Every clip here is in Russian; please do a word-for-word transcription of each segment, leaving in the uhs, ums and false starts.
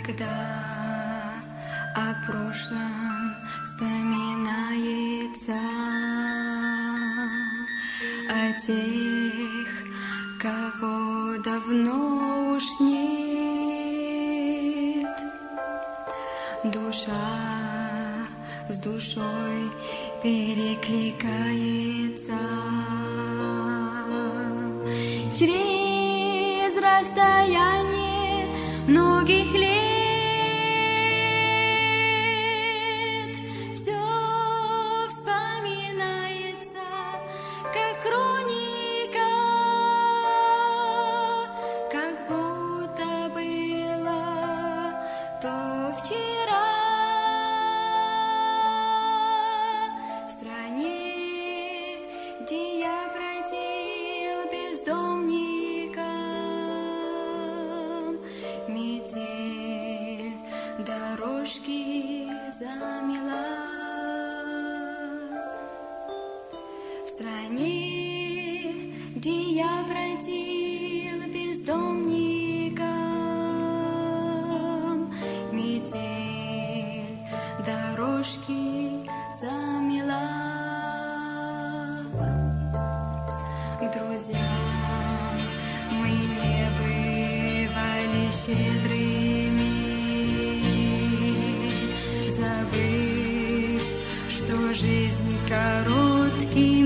Когда о прошлом вспоминается, о тех, кого давно уж нет, душа с душой перекликается через расстояние многих лет. Все вспоминается, как хроника, как будто было то вчера. В стране, где я бродил бездомником, метель дорожки замела. В стране, где я бродил бездомником, метель дорожки замела. Друзьям мы не бывали щедрыми, забыв, что жизнь короткий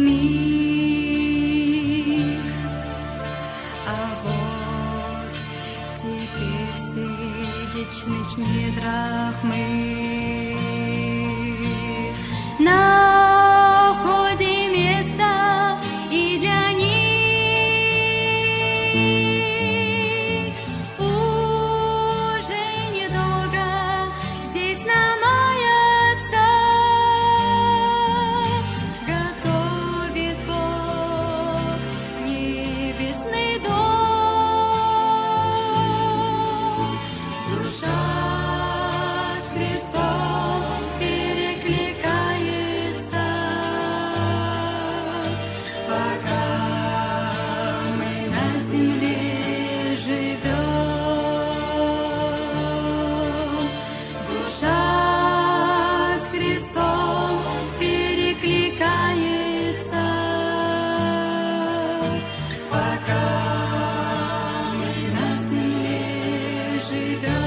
миг. А вот теперь в сердечных недрах мы находим место и для них. Уже недолго здесь намаяться готовит Бог небесный дом. Душа с Христом перекликается, пока мы на земле живем. Душа с Христом перекликается, пока мы на земле живем.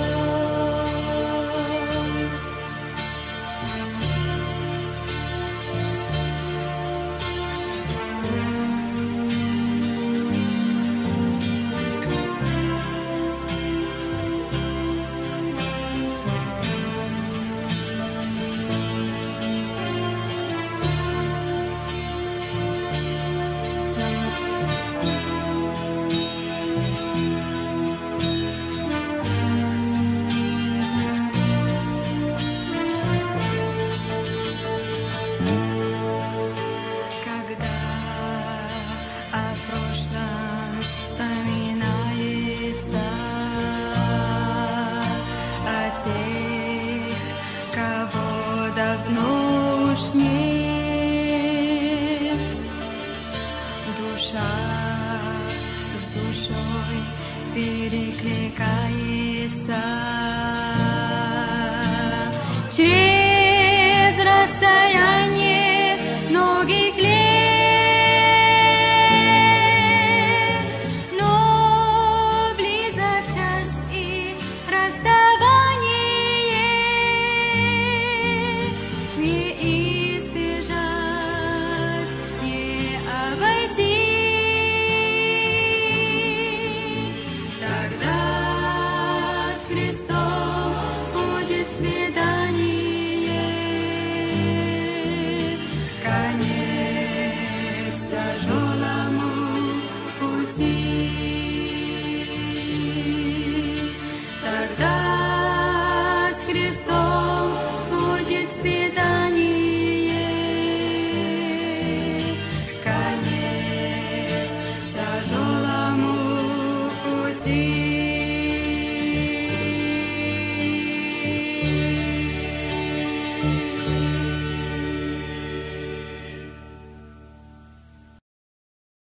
Когда о прошлом вспоминается, о тех, кого давно уж нет, душа с душой перекликается